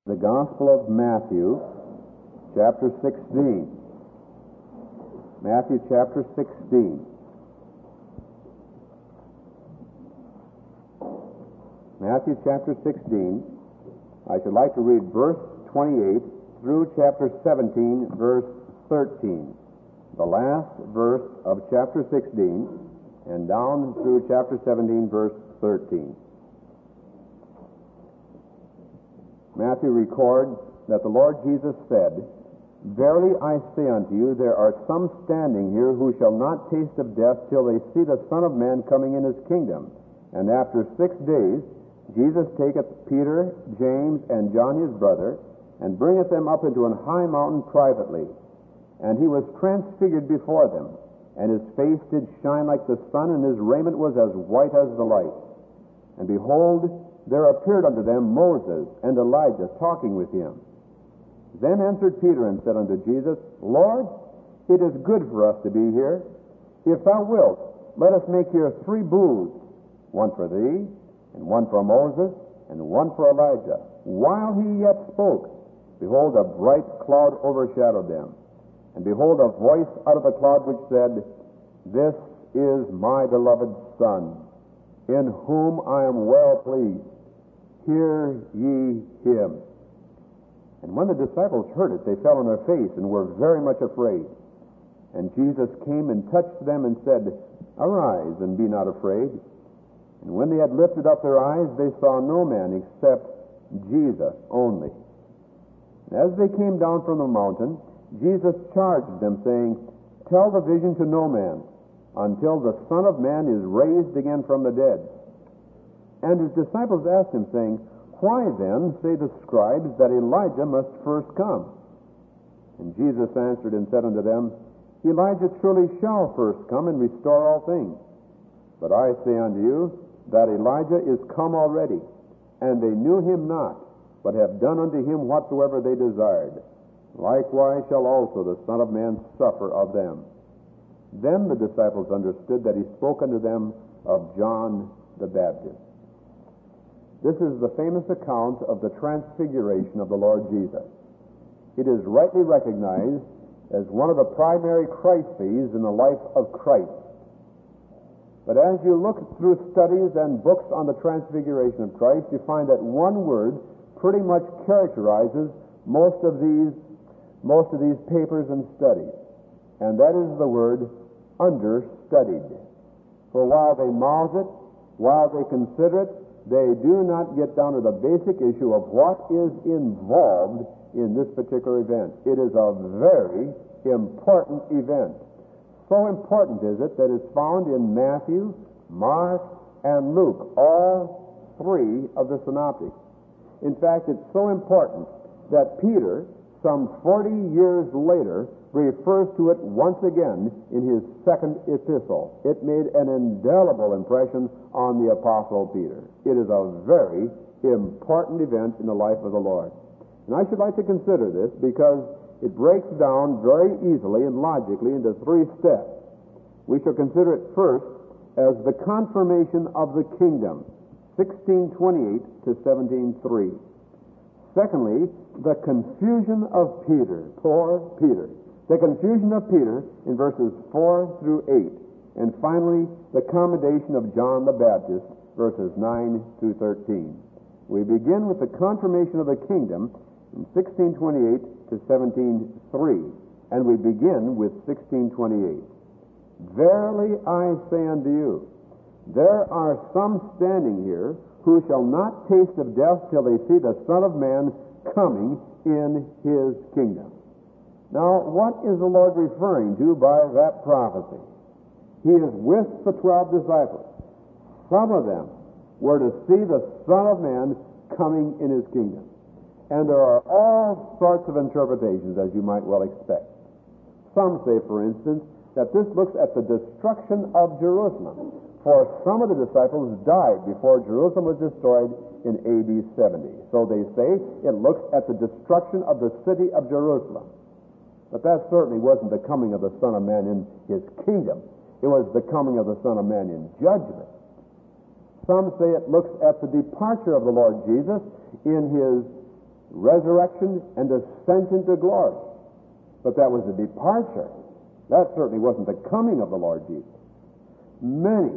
The Gospel of Matthew, chapter 16. Matthew chapter 16. Matthew chapter 16. I should like to read verse 28 through chapter 17, verse 13. The last verse of chapter 16 and down through chapter 17, verse 13. Matthew records that the Lord Jesus said, "Verily I say unto you, there are some standing here who shall not taste of death till they see the Son of Man coming in his kingdom. And after 6 days Jesus taketh Peter, James, and John his brother, and bringeth them up into an high mountain privately. And he was transfigured before them, and his face did shine like the sun, and his raiment was as white as the light. And behold, there appeared unto them Moses and Elijah talking with him. Then answered Peter and said unto Jesus, Lord, it is good for us to be here. If thou wilt, let us make here 3 booths, one for thee, and one for Moses, and one for Elijah. While he yet spoke, behold, a bright cloud overshadowed them. And behold, a voice out of the cloud which said, This is my beloved Son, in whom I am well pleased. Hear ye him. And when the disciples heard it, they fell on their face and were very much afraid. And Jesus came and touched them and said, Arise, and be not afraid. And when they had lifted up their eyes, they saw no man except Jesus only. And as they came down from the mountain, Jesus charged them, saying, Tell the vision to no man, until the Son of Man is raised again from the dead. And his disciples asked him, saying, Why then say the scribes that Elijah must first come? And Jesus answered and said unto them, Elijah truly shall first come and restore all things. But I say unto you, that Elijah is come already, and they knew him not, but have done unto him whatsoever they desired. Likewise shall also the Son of Man suffer of them. Then the disciples understood that he spoke unto them of John the Baptist. This is the famous account of the transfiguration of the Lord Jesus. It is rightly recognized as one of the primary crises in the life of Christ. But as you look through studies and books on the transfiguration of Christ, you find that one word pretty much characterizes most of these papers and studies, and that is the word understudied. For while they mouth it, while they consider it, they do not get down to the basic issue of what is involved in this particular event. It is a very important event. So important is it that it's found in Matthew, Mark, and Luke, all 3 of the synoptics. In fact, it's so important that Peter, some 40 years later, refers to it once again in his 2nd epistle. It made an indelible impression on the Apostle Peter. It is a very important event in the life of the Lord. And I should like to consider this because it breaks down very easily and logically into 3 steps. We shall consider it first as the confirmation of the kingdom, 1628 to 17:3. Secondly, the confusion of Peter, poor Peter. The confusion of Peter in verses 4 through 8. And finally, the commendation of John the Baptist, verses 9 through 13. We begin with the confirmation of the kingdom in 1628 to 17:3. And we begin with 1628. Verily I say unto you, there are some standing here who shall not taste of death till they see the Son of Man coming in his kingdom. Now, what is the Lord referring to by that prophecy? He is with the 12 disciples. Some of them were to see the Son of Man coming in his kingdom. And there are all sorts of interpretations, as you might well expect. Some say, for instance, that this looks at the destruction of Jerusalem. For some of the disciples died before Jerusalem was destroyed in AD 70. So they say it looks at the destruction of the city of Jerusalem. But that certainly wasn't the coming of the Son of Man in his kingdom. It was the coming of the Son of Man in judgment. Some say it looks at the departure of the Lord Jesus in his resurrection, and ascension to glory. But that was a departure. That certainly wasn't the coming of the Lord Jesus. Many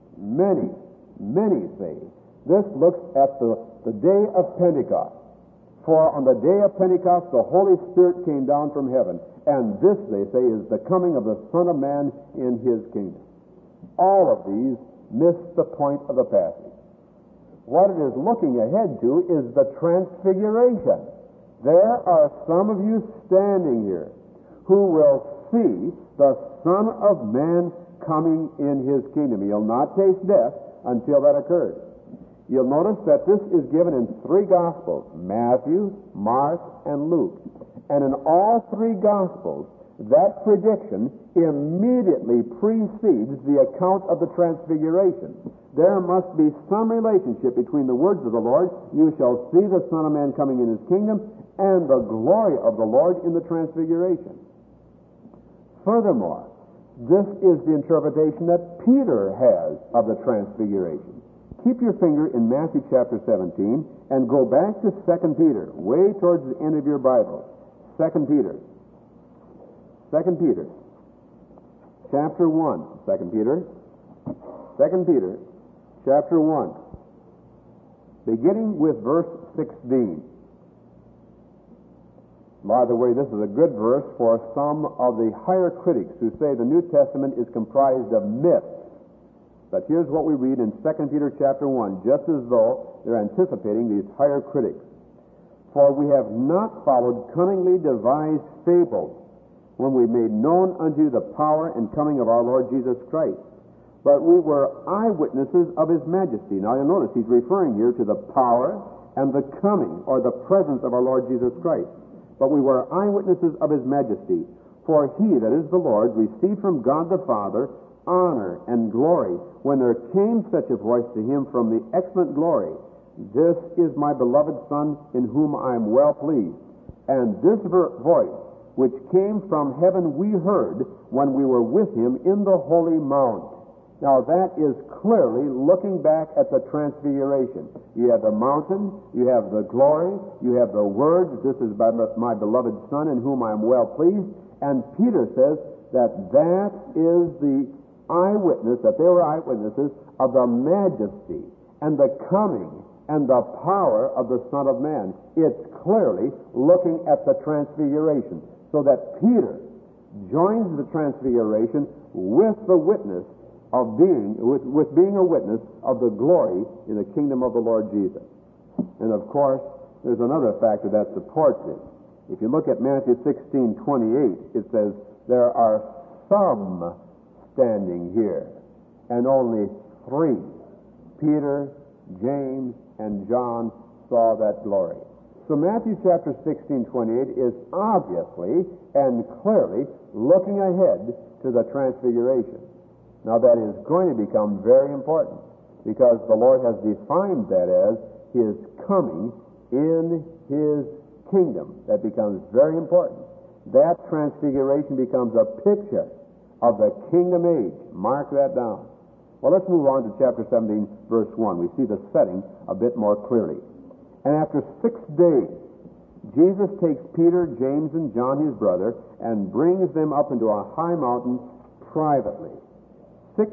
say this looks at the day of Pentecost. For on the day of Pentecost, the Holy Spirit came down from heaven. And this, they say, is the coming of the Son of Man in His kingdom. All of these miss the point of the passage. What it is looking ahead to is the transfiguration. There are some of you standing here who will see the Son of Man coming in His kingdom. You'll not taste death until that occurs. You'll notice that this is given in three Gospels, Matthew, Mark, and Luke. And in all three Gospels, that prediction immediately precedes the account of the transfiguration. There must be some relationship between the words of the Lord, "You shall see the Son of Man coming in His kingdom," and the glory of the Lord in the transfiguration. Furthermore, this is the interpretation that Peter has of the transfiguration. Keep your finger in Matthew chapter 17 and go back to 2 Peter, way towards the end of your Bible. 2 Peter chapter 1. 2 Peter chapter 1, beginning with verse 16. By the way, this is a good verse for some of the higher critics who say the New Testament is comprised of myths. But here's what we read in 2 Peter chapter 1, just as though they're anticipating these higher critics. "For we have not followed cunningly devised fables, when we made known unto you the power and coming of our Lord Jesus Christ. But we were eyewitnesses of His majesty." Now you'll notice he's referring here to the power and the coming or the presence of our Lord Jesus Christ. "But we were eyewitnesses of His majesty. For He, that is the Lord, received from God the Father honor and glory, when there came such a voice to Him from the excellent glory, This is my beloved Son, in whom I am well pleased. And this voice, which came from heaven, we heard when we were with Him in the holy mount." Now that is clearly looking back at the transfiguration. You have the mountain, you have the glory, you have the words, "This is my beloved Son, in whom I am well pleased." And Peter says that is the eyewitness, that they were eyewitnesses of the majesty and the coming and the power of the Son of Man. It's clearly looking at the transfiguration. So that Peter joins the transfiguration with the witness of being a witness of the glory in the kingdom of the Lord Jesus. And of course, there's another factor that supports it. If you look at Matthew 16:28, it says, "There are some standing here, and only three, Peter, James, and John, saw that glory." So Matthew chapter 16:28 is obviously and clearly looking ahead to the transfiguration. Now that is going to become very important, because the Lord has defined that as His coming in His kingdom. That becomes very important. That transfiguration becomes a picture of the kingdom age. Mark that down. Well, let's move on to chapter 17, verse 1. We see the setting a bit more clearly. "And after 6 days, Jesus takes Peter, James, and John, his brother, and brings them up into a high mountain privately." 6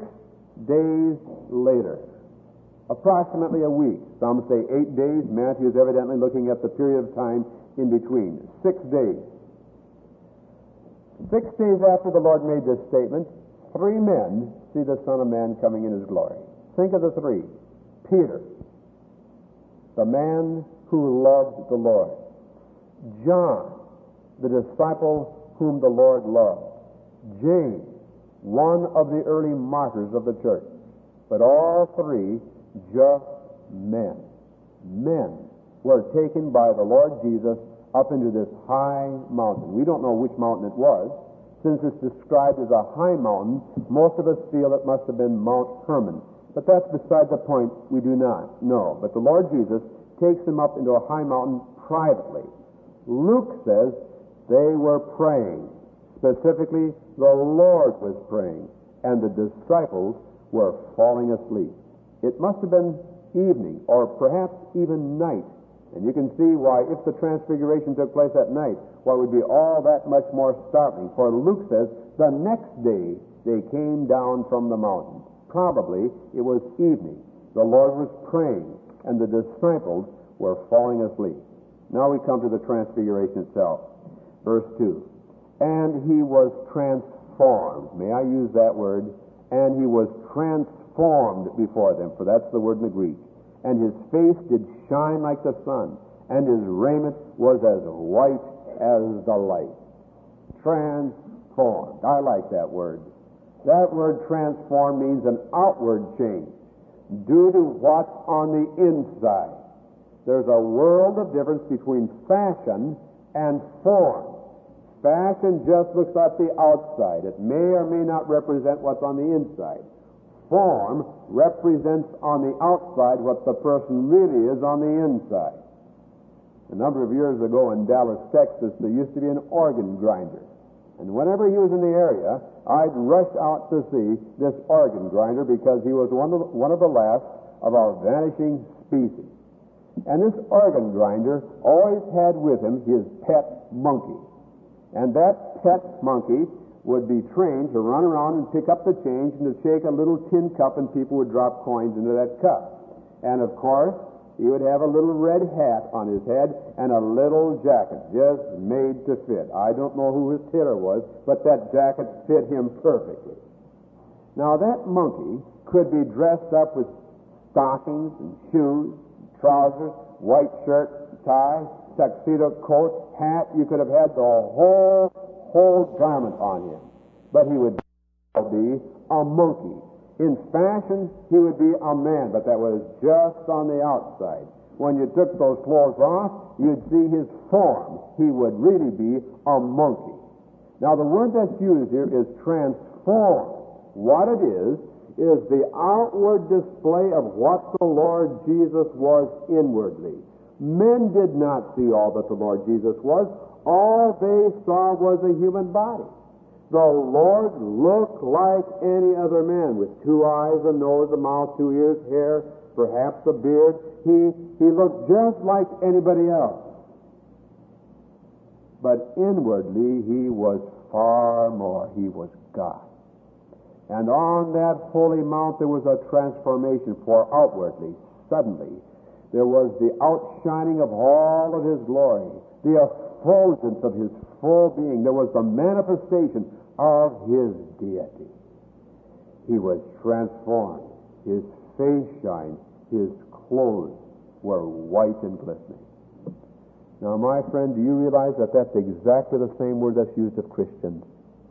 days later, approximately a week. Some say 8 days. Matthew is evidently looking at the period of time in between. 6 days. 6 days after the Lord made this statement, 3 men see the Son of Man coming in His glory. Think of the 3. Peter, the man who loved the Lord. John, the disciple whom the Lord loved. James, one of the early martyrs of the church. But all 3 just men. Men were taken by the Lord Jesus up into this high mountain. We don't know which mountain it was. Since it's described as a high mountain, most of us feel it must have been Mount Hermon. But that's beside the point. We do not know. But the Lord Jesus takes them up into a high mountain privately. Luke says they were praying. Specifically, the Lord was praying, and the disciples were falling asleep. It must have been evening, or perhaps even night, And you can see why, if the transfiguration took place at night, why it would be all that much more startling. For Luke says, the next day they came down from the mountain. Probably it was evening. The Lord was praying, and the disciples were falling asleep. Now we come to the transfiguration itself. Verse 2. And he was transformed. May I use that word? And he was transformed before them, for that's the word in the Greek. And his face did shine like the sun, and his raiment was as white as the light. Transformed. I like that word. That word transform means an outward change due to what's on the inside. There's a world of difference between fashion and form. Fashion just looks at the outside. It may or may not represent what's on the inside. Form represents on the outside what the person really is on the inside. A number of years ago in Dallas, Texas, there used to be an organ grinder. And whenever he was in the area, I'd rush out to see this organ grinder because he was one of the last of our vanishing species. And this organ grinder always had with him his pet monkey. And that pet monkey would be trained to run around and pick up the change and to shake a little tin cup, and people would drop coins into that cup. And of course, he would have a little red hat on his head and a little jacket just made to fit. I don't know who his tailor was, but that jacket fit him perfectly. Now that monkey could be dressed up with stockings and shoes, trousers, white shirt, tie, tuxedo coat, hat. You could have had the whole garment on him. But he would be a monkey. In fashion, he would be a man, but that was just on the outside. When you took those clothes off, you'd see his form. He would really be a monkey. Now, the word that's used here is transformed. What it is the outward display of what the Lord Jesus was inwardly. Men did not see all that the Lord Jesus was. All they saw was a human body. The Lord looked like any other man, with 2 eyes, a nose, a mouth, 2 ears, hair, perhaps a beard. He looked just like anybody else. But inwardly, he was far more. He was God. And on that holy mount there was a transformation, for outwardly, suddenly, there was the outshining of all of his glory, the effulgence of his full being. There was the manifestation of his deity. He was transformed. His face shined. His clothes were white and glistening. Now, my friend, do you realize that that's exactly the same word that's used of Christians?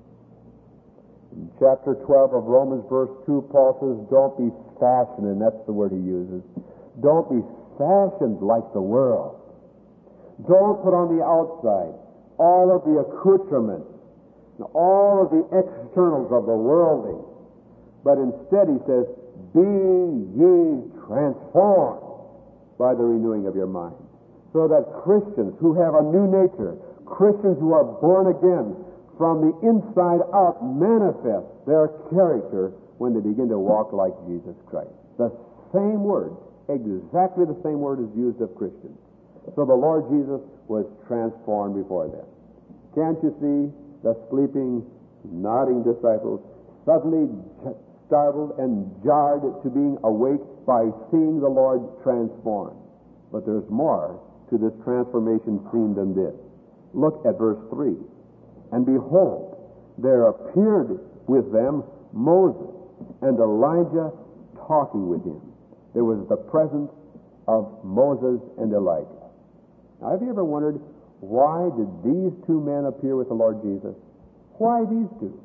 In chapter 12 of Romans, verse 2, Paul says, don't be fashioned, and that's the word he uses. Don't be fashioned like the world. Don't put on the outside all of the accoutrements, all of the externals of the worldly. But instead, he says, be ye transformed by the renewing of your mind. So that Christians who have a new nature, Christians who are born again, from the inside out manifest their character when they begin to walk like Jesus Christ. The same word, exactly the same word is used of Christians. So the Lord Jesus was transformed before them. Can't you see the sleeping, nodding disciples suddenly startled and jarred to being awake by seeing the Lord transformed? But there's more to this transformation scene than this. Look at verse 3. And behold, there appeared with them Moses and Elijah talking with him. There was the presence of Moses and Elijah. Now, have you ever wondered, why did these two men appear with the Lord Jesus? Why these two?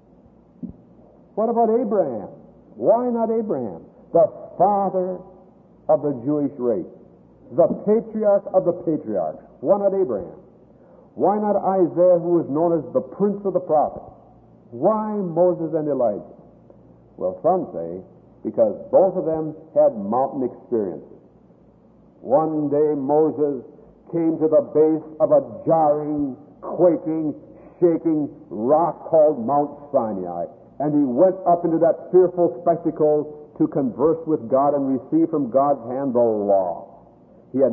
What about Abraham? Why not Abraham? The father of the Jewish race. The patriarch of the patriarchs. Why not Abraham? Why not Isaiah, who is known as the prince of the prophets? Why Moses and Elijah? Well, some say because both of them had mountain experiences. One day Moses came to the base of a jarring, quaking, shaking rock called Mount Sinai, and he went up into that fearful spectacle to converse with God and receive from God's hand the law. He had an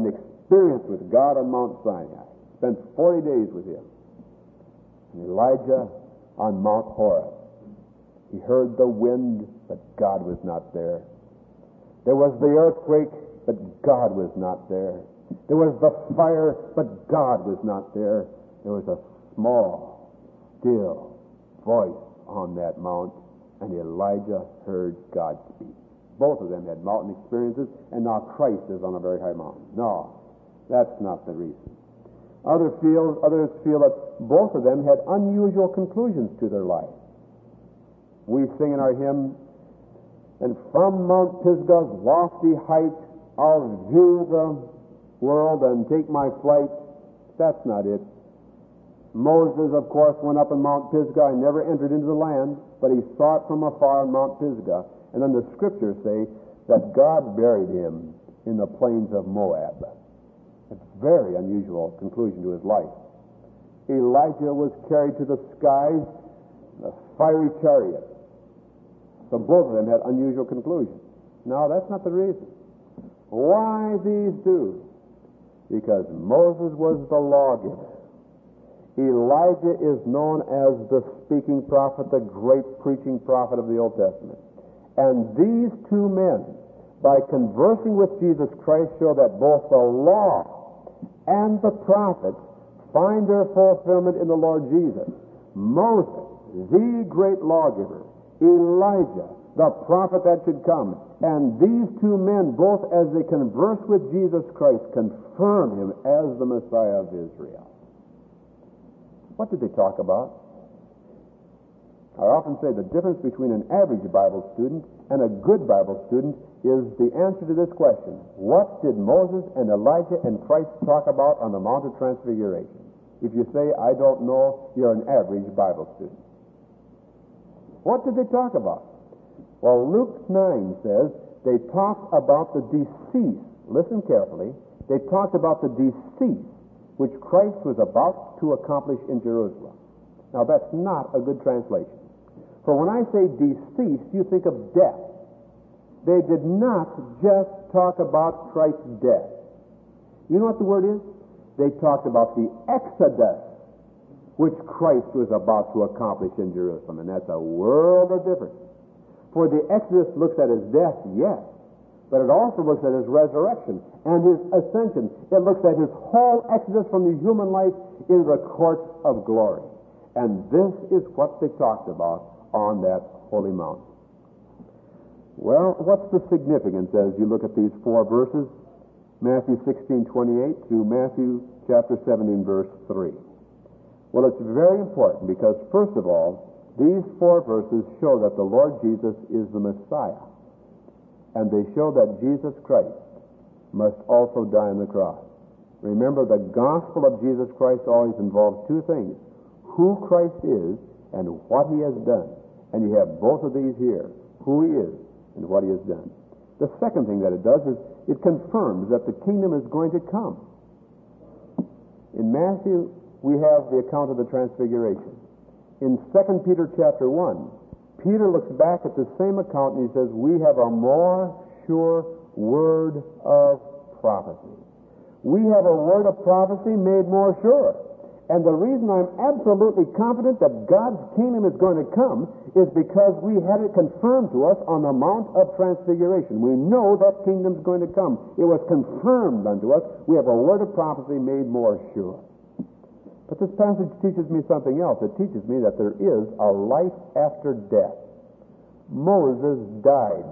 experience with God on Mount Sinai. Spent 40 days with him. And Elijah on Mount Horeb. He heard the wind, but God was not there. There was the earthquake, but God was not there. There was the fire, but God was not there. There was a small, still voice on that mount, and Elijah heard God speak. Both of them had mountain experiences, and now Christ is on a very high mountain. No, that's not the reason. Others feel that both of them had unusual conclusions to their life. We sing in our hymn, and from Mount Pisgah's lofty height I'll view the world and take my flight. That's not it. Moses, of course, went up on Mount Pisgah and never entered into the land, but he saw it from afar on Mount Pisgah. And then the scriptures say that God buried him in the plains of Moab. It's a very unusual conclusion to his life. Elijah was carried to the skies in a fiery chariot. So both of them had unusual conclusions. No, that's not the reason. Why these two? Because Moses was the lawgiver. Elijah is known as the speaking prophet, the great preaching prophet of the Old Testament. And these two men, by conversing with Jesus Christ, show that both the law and the prophets find their fulfillment in the Lord Jesus. Moses, the great lawgiver, Elijah, the prophet that should come, and these two men, both as they converse with Jesus Christ, confirm him as the Messiah of Israel. What did they talk about? I often say the difference between an average Bible student and a good Bible student is the answer to this question. What did Moses and Elijah and Christ talk about on the Mount of Transfiguration? If you say, I don't know, you're an average Bible student. What did they talk about? Well, Luke 9 says they talked about the decease. Listen carefully. They talked about the decease which Christ was about to accomplish in Jerusalem. Now, that's not a good translation. For when I say deceased, you think of death. They did not just talk about Christ's death. You know what the word is? They talked about the exodus which Christ was about to accomplish in Jerusalem. And that's a world of difference. For the exodus looks at his death, yes, but it also looks at his resurrection and his ascension. It looks at his whole exodus from the human life into the courts of glory. And this is what they talked about on that holy mountain. Well, what's the significance as you look at these four verses? Matthew 16:28 to Matthew chapter 17, verse 3. Well, it's very important because, first of all, these four verses show that the Lord Jesus is the Messiah. And they show that Jesus Christ must also die on the cross. Remember, the gospel of Jesus Christ always involves two things: who Christ is and what he has done. And you have both of these here, who he is and what he has done. The second thing that it does is it confirms that the kingdom is going to come. In Matthew, we have the account of the Transfiguration. In 2 Peter chapter 1, Peter looks back at the same account and he says, we have a more sure word of prophecy. We have a word of prophecy made more sure. And the reason I'm absolutely confident that God's kingdom is going to come is because we had it confirmed to us on the Mount of Transfiguration. We know that kingdom's going to come. It was confirmed unto us. We have a word of prophecy made more sure. But this passage teaches me something else. It teaches me that there is a life after death. Moses died.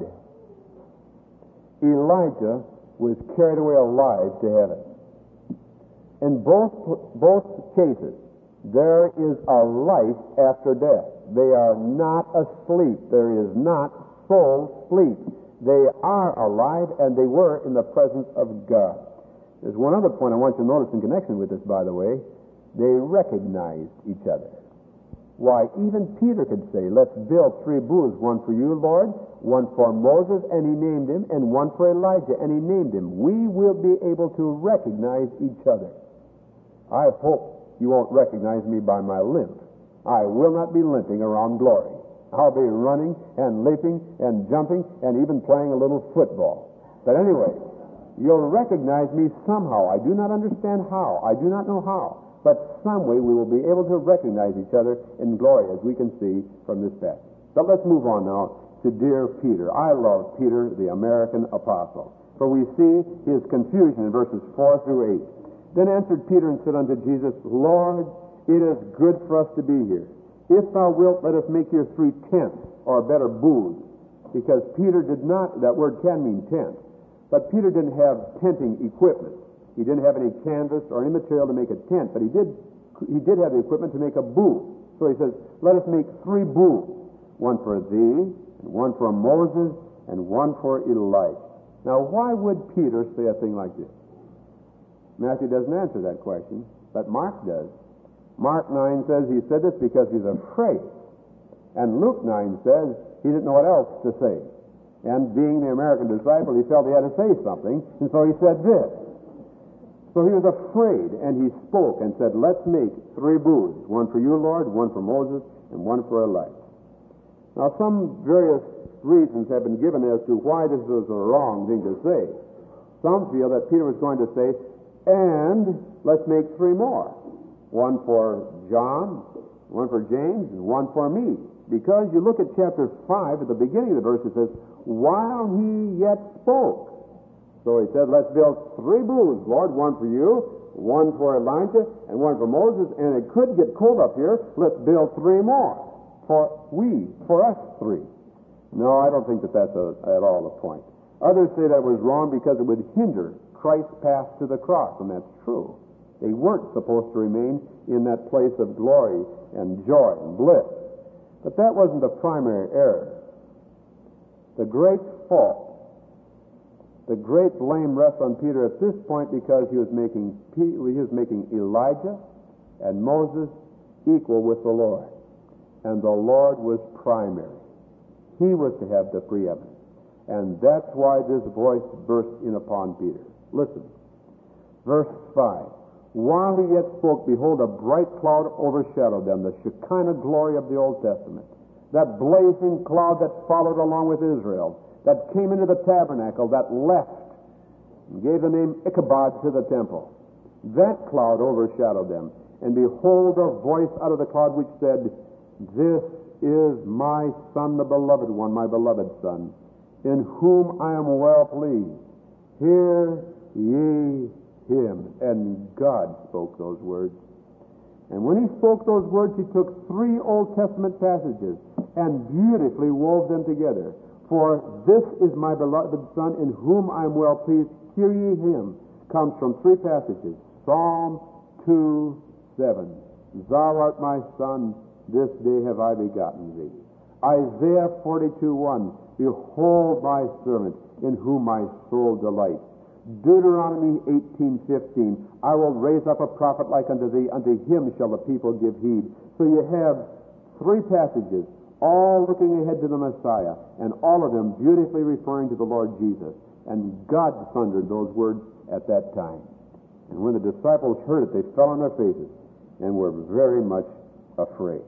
Elijah was carried away alive to heaven. In both cases, there is a life after death. They are not asleep. There is not soul sleep. They are alive, and they were in the presence of God. There's one other point I want you to notice in connection with this, by the way. They recognized each other. Why, even Peter could say, let's build 3 booths, one for you, Lord, one for Moses, and he named him, and one for Elijah, and he named him. We will be able to recognize each other. I hope you won't recognize me by my limp. I will not be limping around glory. I'll be running and leaping and jumping and even playing a little football. But anyway, You'll recognize me somehow. I do not understand how. I do not know how. But some way we will be able to recognize each other in glory, as we can see from this passage. But let's move on now to dear Peter. I love Peter, the American apostle. For we see his confusion in verses 4 through 8. Then answered Peter and said unto Jesus, Lord, it is good for us to be here. If thou wilt, let us make here 3 tents, or better, booths. Because Peter did not, that word can mean tent, but Peter didn't have tenting equipment. He didn't have any canvas or any material to make a tent, but he did have the equipment to make a booth. So he says, let us make 3 booths, one for thee, and one for Moses, and one for Elijah. Now, why would Peter say a thing like this? Matthew doesn't answer that question, but Mark does. Mark 9 says he said this because he's afraid. And Luke 9 says he didn't know what else to say. And being the American disciple, he felt he had to say something, and so he said this. So he was afraid, and he spoke and said, let's make 3 booths, one for you, Lord, one for Moses, and one for Elijah. Now, some various reasons have been given as to why this was a wrong thing to say. Some feel that Peter was going to say, and let's make 3 more. One for John, one for James, and one for me. Because you look at chapter 5, at the beginning of the verse, it says, while he yet spoke. So he said, let's build 3 booths, Lord, one for you, one for Elijah, and one for Moses, and it could get cold up here. Let's build 3 more for us 3. No, I don't think that that's at all the point. Others say that was wrong because it would hinder Christ's path to the cross, and that's true. They weren't supposed to remain in that place of glory and joy and bliss. But that wasn't the primary error. The great fault, the great blame rests on Peter at this point because he was making Elijah and Moses equal with the Lord. And the Lord was primary. He was to have the preeminence. And that's why this voice burst in upon Peter. Listen. Verse 5. While he yet spoke, behold, a bright cloud overshadowed them, the Shekinah glory of the Old Testament. That blazing cloud that followed along with Israel, that came into the tabernacle, that left, and gave the name Ichabod to the temple. That cloud overshadowed them. And behold, a voice out of the cloud which said, This is my Son, the beloved one, my beloved Son, in whom I am well pleased. Hear ye him. And God spoke those words. And when he spoke those words, he took 3 Old Testament passages and beautifully wove them together. For this is my beloved Son, in whom I am well pleased. Hear ye him. Comes from 3 passages. Psalm 2:7. Thou art my Son, this day have I begotten thee. Isaiah 42:1. Behold my servant, in whom my soul delights. Deuteronomy 18:15. I will raise up a prophet like unto thee, unto him shall the people give heed. So you have 3 passages, all looking ahead to the Messiah, and all of them beautifully referring to the Lord Jesus. And God thundered those words at that time. And when the disciples heard it, they fell on their faces and were very much afraid.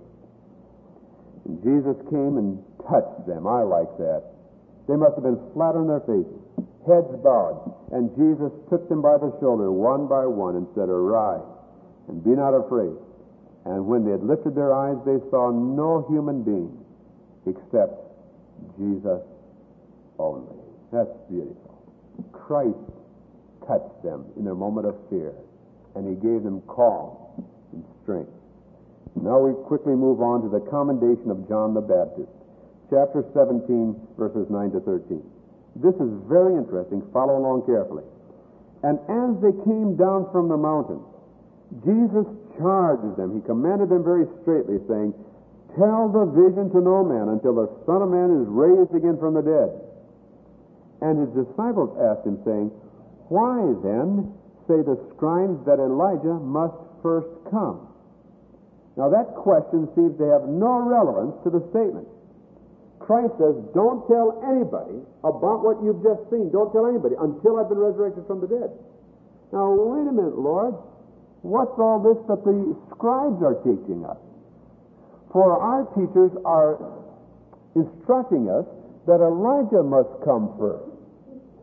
And Jesus came and touched them. I like that. They must have been flat on their faces, heads bowed, and Jesus took them by the shoulder one by one and said, Arise, and be not afraid. And when they had lifted their eyes, they saw no human being except Jesus only. That's beautiful. Christ touched them in their moment of fear, and he gave them calm and strength. Now we quickly move on to the commendation of John the Baptist. Chapter 17, verses 9 to 13. This is very interesting. Follow along carefully. And as they came down from the mountain, Jesus charged them. He commanded them very straightly, saying, Tell the vision to no man until the Son of Man is raised again from the dead. And his disciples asked him, saying, Why then say the scribes that Elijah must first come? Now that question seems to have no relevance to the statement. Christ says, don't tell anybody about what you've just seen. Don't tell anybody until I've been resurrected from the dead. Now, wait a minute, Lord. What's all this that the scribes are teaching us? For our teachers are instructing us that Elijah must come first.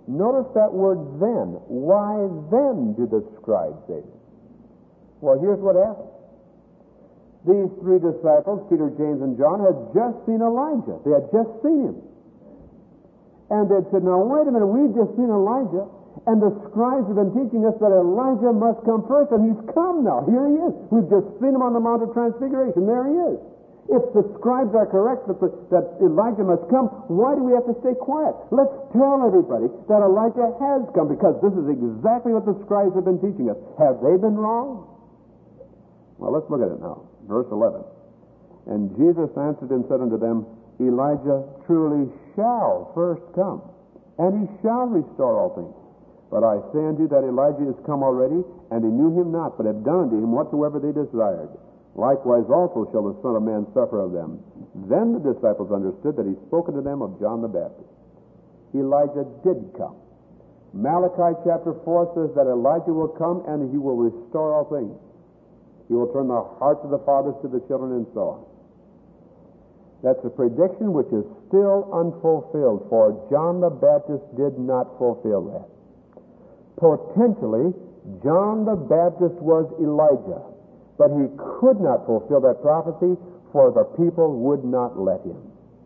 Notice that word then. Why then do the scribes say this? Well, here's what happened. These three disciples, Peter, James, and John, had just seen Elijah. They had just seen him. And they said, now wait a minute, we've just seen Elijah, and the scribes have been teaching us that Elijah must come first, and he's come now. Here he is. We've just seen him on the Mount of Transfiguration. There he is. If the scribes are correct that Elijah must come, why do we have to stay quiet? Let's tell everybody that Elijah has come, because this is exactly what the scribes have been teaching us. Have they been wrong? Well, let's look at it now. Verse 11. And Jesus answered and said unto them, Elijah truly shall first come, and he shall restore all things. But I say unto you that Elijah is come already, and they knew him not, but have done unto him whatsoever they desired. Likewise also shall the Son of Man suffer of them. Then the disciples understood that he spoke unto them of John the Baptist. Elijah did come. Malachi chapter 4 says that Elijah will come and he will restore all things. He will turn the hearts of the fathers to the children and so on. That's a prediction which is still unfulfilled, for John the Baptist did not fulfill that. Potentially, John the Baptist was Elijah, but he could not fulfill that prophecy, for the people would not let him.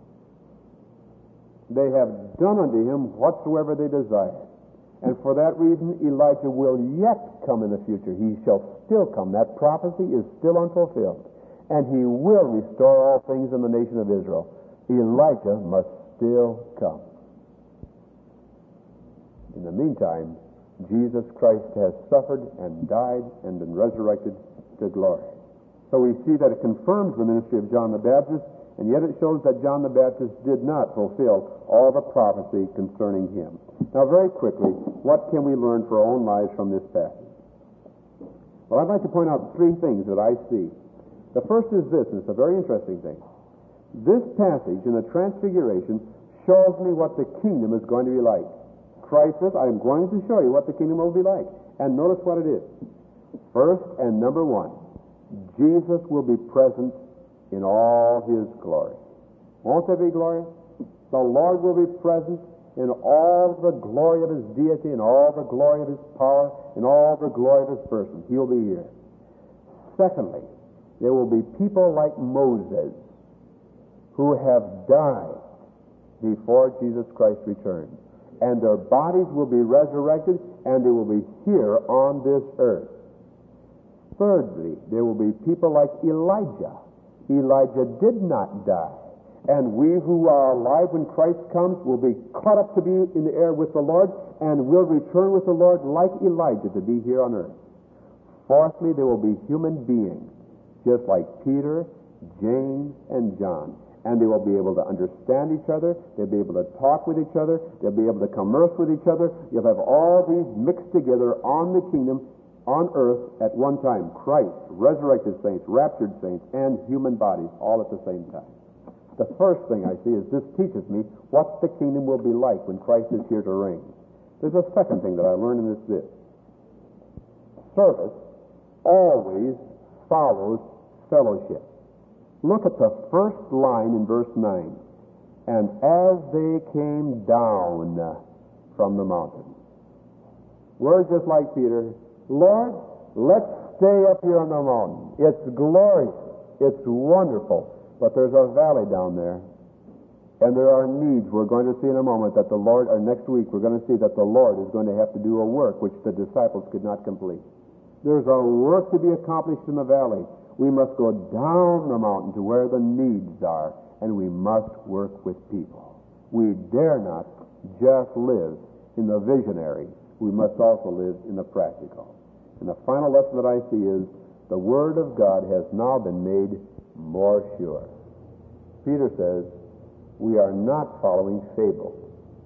They have done unto him whatsoever they desired. And for that reason, Elijah will yet come in the future. He shall still come. That prophecy is still unfulfilled. And he will restore all things in the nation of Israel. Elijah must still come. In the meantime, Jesus Christ has suffered and died and been resurrected to glory. So we see that it confirms the ministry of John the Baptist, and yet it shows that John the Baptist did not fulfill all the prophecy concerning him. Now, very quickly, what can we learn for our own lives from this passage? Well, I'd like to point out three things that I see. The first is this, and it's a very interesting thing. This passage in the Transfiguration shows me what the kingdom is going to be like. Christ says, I'm going to show you what the kingdom will be like. And notice what it is. First and number one, Jesus will be present in all his glory. Won't that be glorious? The Lord will be present in all the glory of his deity, in all the glory of his power, in all the glory of his person. He'll be here. Secondly, there will be people like Moses who have died before Jesus Christ returns. And their bodies will be resurrected, and they will be here on this earth. Thirdly, there will be people like Elijah. Elijah did not die. And we who are alive when Christ comes will be caught up to be in the air with the Lord, and will return with the Lord like Elijah to be here on earth. Fourthly, there will be human beings, just like Peter, James, and John. And they will be able to understand each other. They'll be able to talk with each other. They'll be able to converse with each other. You'll have all these mixed together on the kingdom, on earth at one time. Christ, resurrected saints, raptured saints, and human bodies all at the same time. The first thing I see is this teaches me what the kingdom will be like when Christ is here to reign. There's a second thing that I learned, and it's this. Service always follows fellowship. Look at the first line in verse 9. And as they came down from the mountain. We're just like Peter. Lord, let's stay up here on the mountain. It's glorious. It's wonderful. But there's a valley down there. And there are needs. We're going to see in a moment that the Lord, or next week, we're going to see that the Lord is going to have to do a work which the disciples could not complete. There's a work to be accomplished in the valley. We must go down the mountain to where the needs are, and we must work with people. We dare not just live in the visionary. We must also live in the practical. And the final lesson that I see is the Word of God has now been made more sure. Peter says, we are not following fables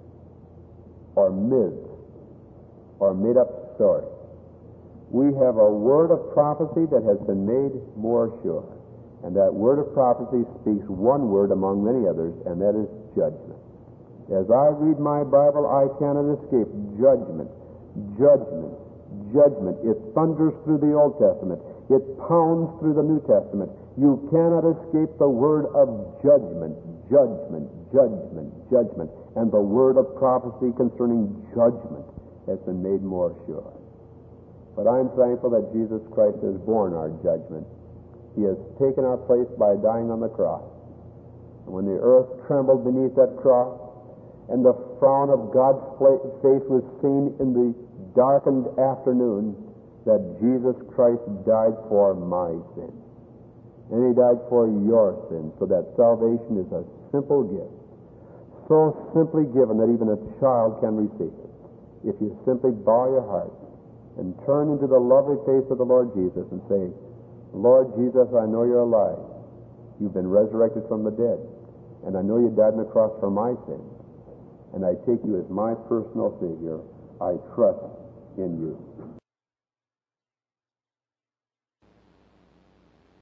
or myths or made-up stories. We have a word of prophecy that has been made more sure. And that word of prophecy speaks one word among many others, and that is judgment. As I read my Bible, I cannot escape judgment. Judgment. Judgment. It thunders through the Old Testament. It pounds through the New Testament. You cannot escape the word of judgment. Judgment. Judgment. Judgment. and the word of prophecy concerning judgment has been made more sure. But I'm thankful that Jesus Christ has borne our judgment. He has taken our place by dying on the cross. And when the earth trembled beneath that cross, and the frown of God's face was seen in the darkened afternoon, that Jesus Christ died for my sin. And he died for your sin, so that salvation is a simple gift, so simply given that even a child can receive it. If you simply bow your heart and turn into the lovely face of the Lord Jesus and say, Lord Jesus, I know you're alive. You've been resurrected from the dead. And I know you died on the cross for my sins. And I take you as my personal Savior. I trust in you.